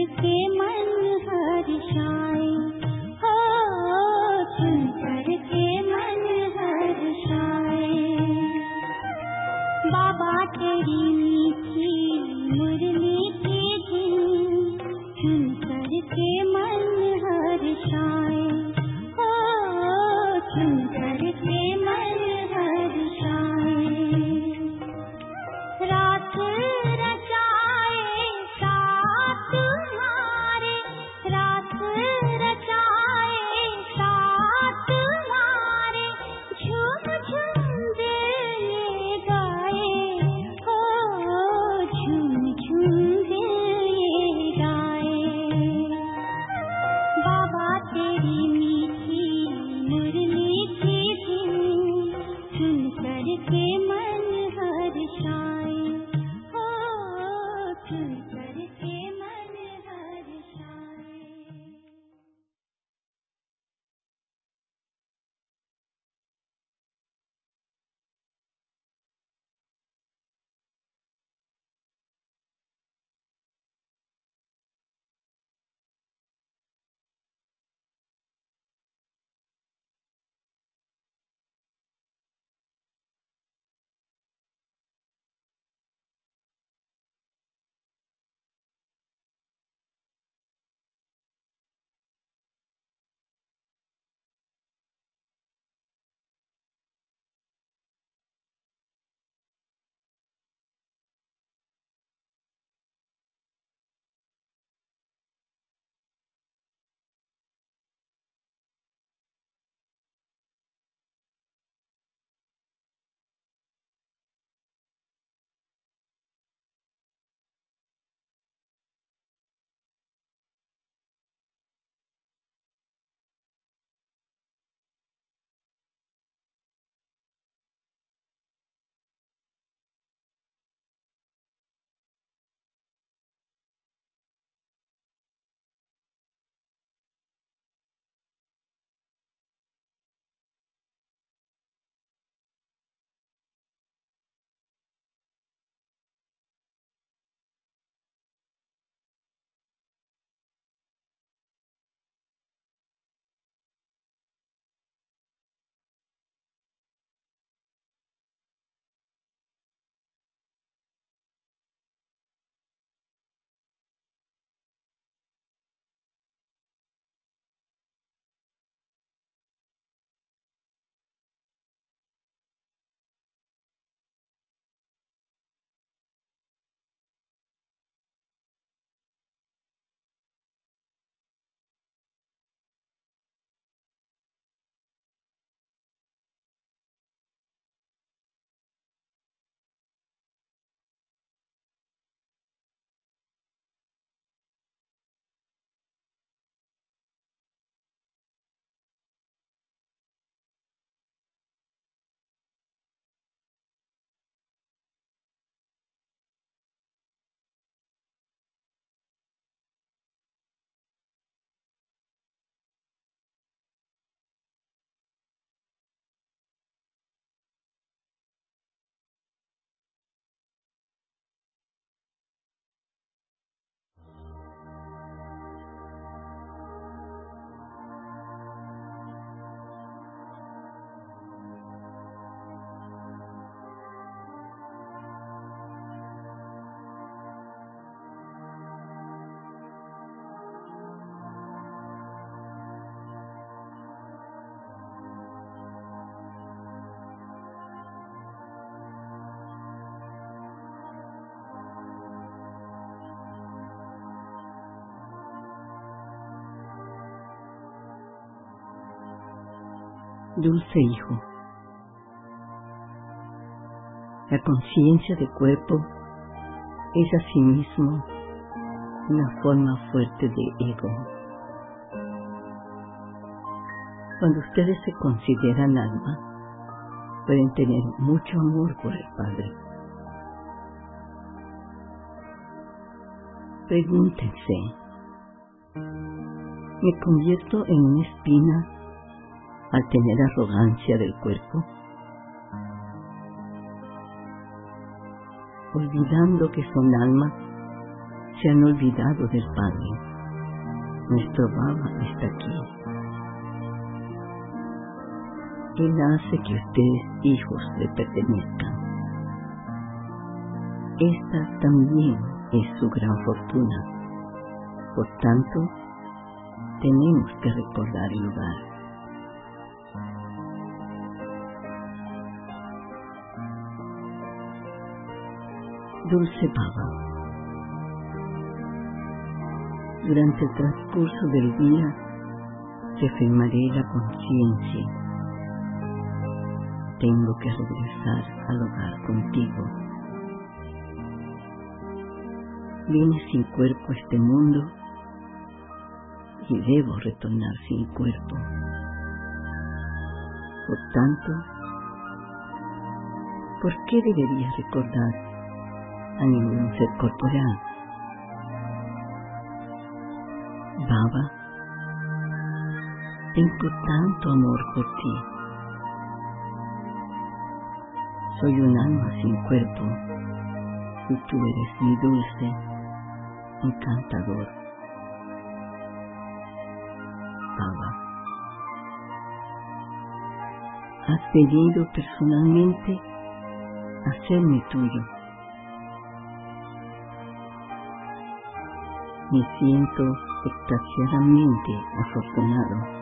के मन हर्षाए, हो सुनकर के मन हर्षाए। बाबा तेरी मीठी मुरली की धुन सुनकर के मन हर्षाए, हो सुनकर के मन हर्षाए। रात रचाए साथ तुम्हारे, रात रचाए साथ तुम्हारे, झूम झूम दिल ये गाए, हो झूम झूम दिल ये गाए। बाबा तेरी मीठी मुरली की धुन सुनकर के मन हर्षाए, हो सुनकर के मन हर्षाए। Dulce hijo, la conciencia de cuerpo es asimismo una forma fuerte de ego. Cuando ustedes se consideran alma, pueden tener mucho amor por el Padre. Pregúntense, ¿me convierto en una espina al tener arrogancia del cuerpo? Olvidando que son alma, se han olvidado del Padre. Nuestro Baba está aquí. Él hace que ustedes, hijos, le pertenezcan. Esta también es su gran fortuna. Por tanto, tenemos que recordar el lugar. Dulce Baba, durante el transcurso del día reafirmaré la conciencia. Tengo que regresar al hogar contigo. Vine sin cuerpo a este mundo y debo retornar sin cuerpo. Por tanto, ¿por qué debería recordar a ningún ser corporal? Baba, tengo tanto amor por ti. Soy un alma sin cuerpo y tú eres mi dulce, encantador. Baba, has venido personalmente a serme tuyo. Me siento extasiadamente afortunado.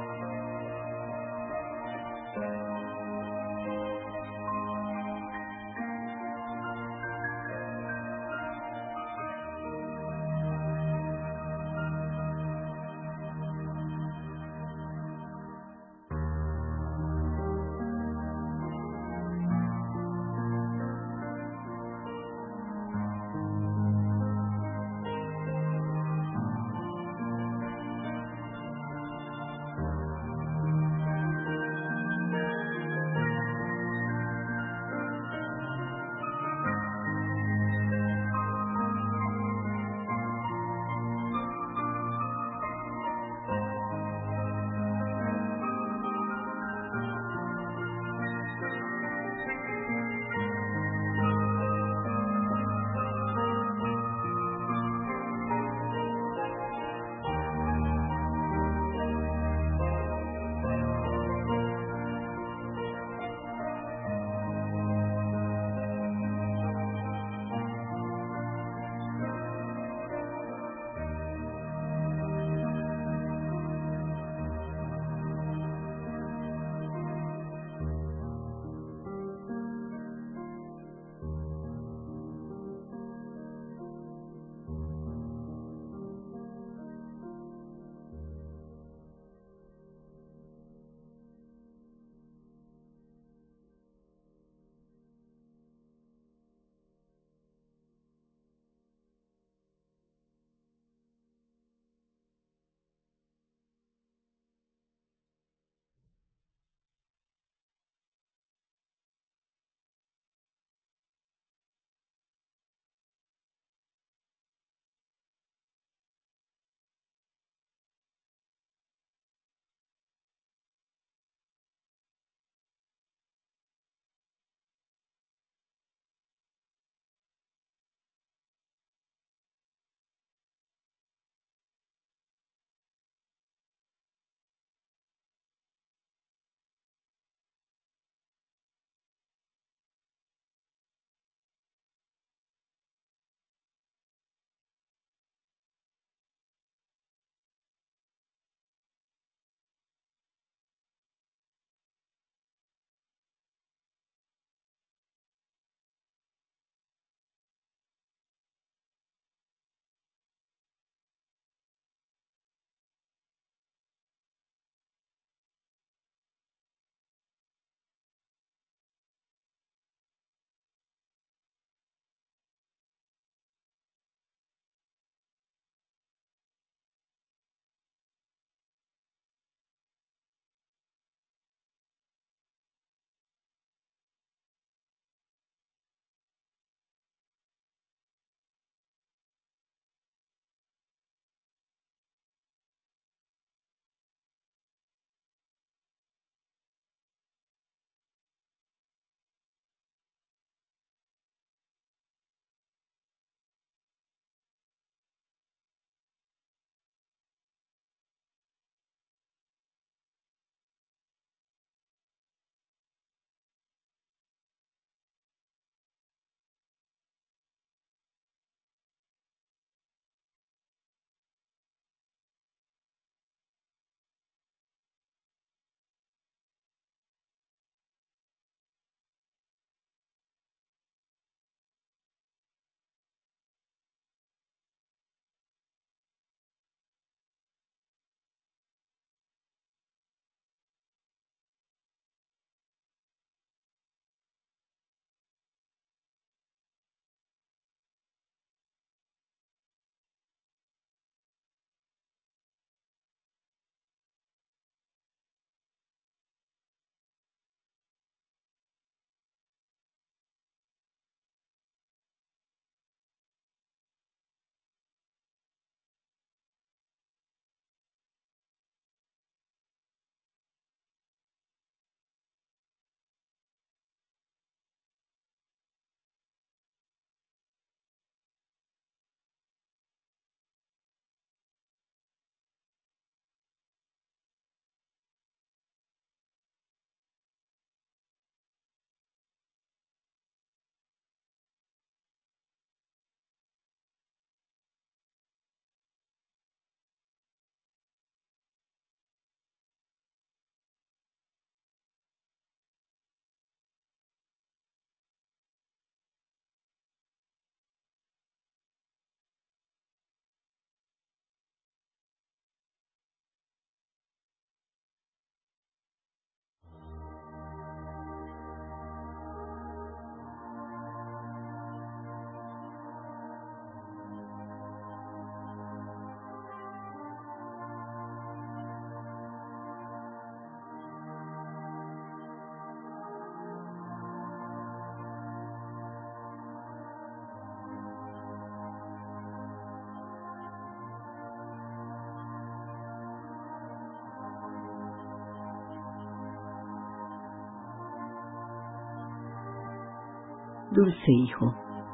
Dulce hijo,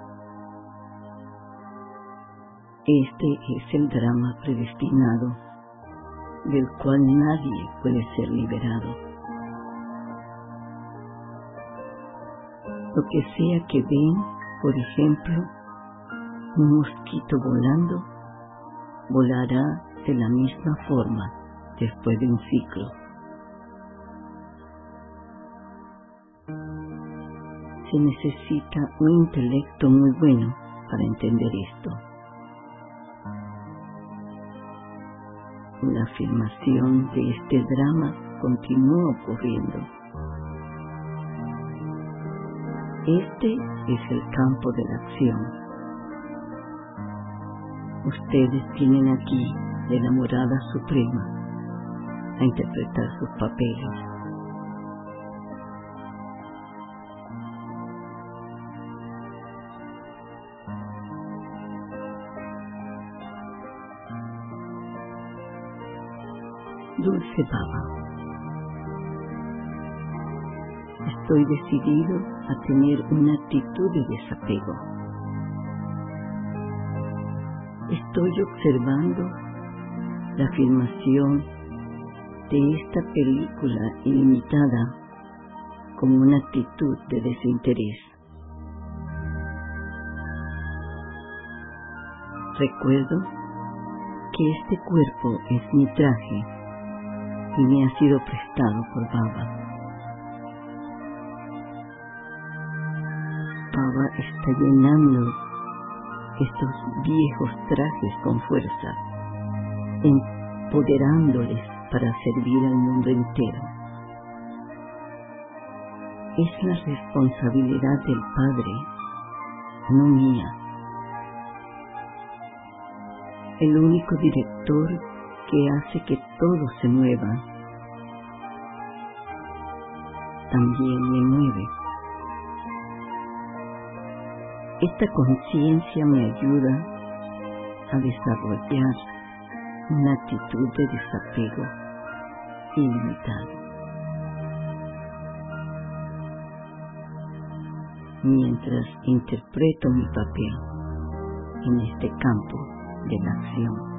este es el drama predestinado, del cual nadie puede ser liberado. Lo que sea que ven, por ejemplo, un mosquito volando, volará de la misma forma después de un ciclo. Se necesita un intelecto muy bueno para entender esto. La afirmación de este drama continúa ocurriendo. Este es el campo de la acción. Ustedes tienen aquí de la morada suprema a interpretar sus papeles. Dulce Baba, estoy decidido a tener una actitud de desapego. Estoy observando la filmación de esta película ilimitada como una actitud de desinterés. Recuerdo que este cuerpo es mi traje y me ha sido prestado por Baba. Baba está llenando estos viejos trajes con fuerza, empoderándoles para servir al mundo entero. Es la responsabilidad del Padre, no mía. El único director que hace que todo se mueva, también me mueve. Esta conciencia me ayuda a desarrollar una actitud de desapego ilimitado. Mientras interpreto mi papel en este campo de la acción.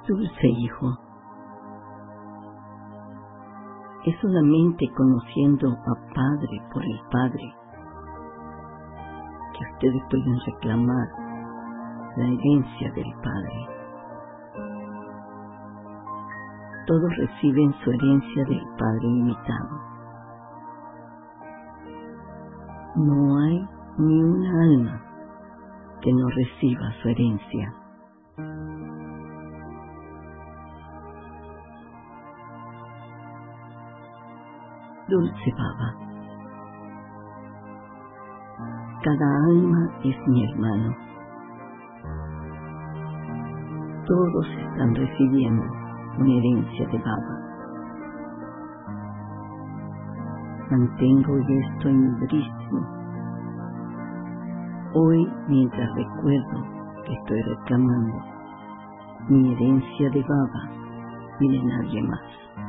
Dulce hijo, es solamente conociendo a Padre por el Padre que ustedes pueden reclamar la herencia del Padre. Todos reciben su herencia del Padre ilimitado. No hay ni una alma que no reciba su herencia. Dulce Baba, cada alma es mi hermano. Todos están recibiendo una herencia de Baba. Mantengo esto en mi brísimo. Hoy, mientras recuerdo que estoy reclamando mi herencia de Baba y de nadie más.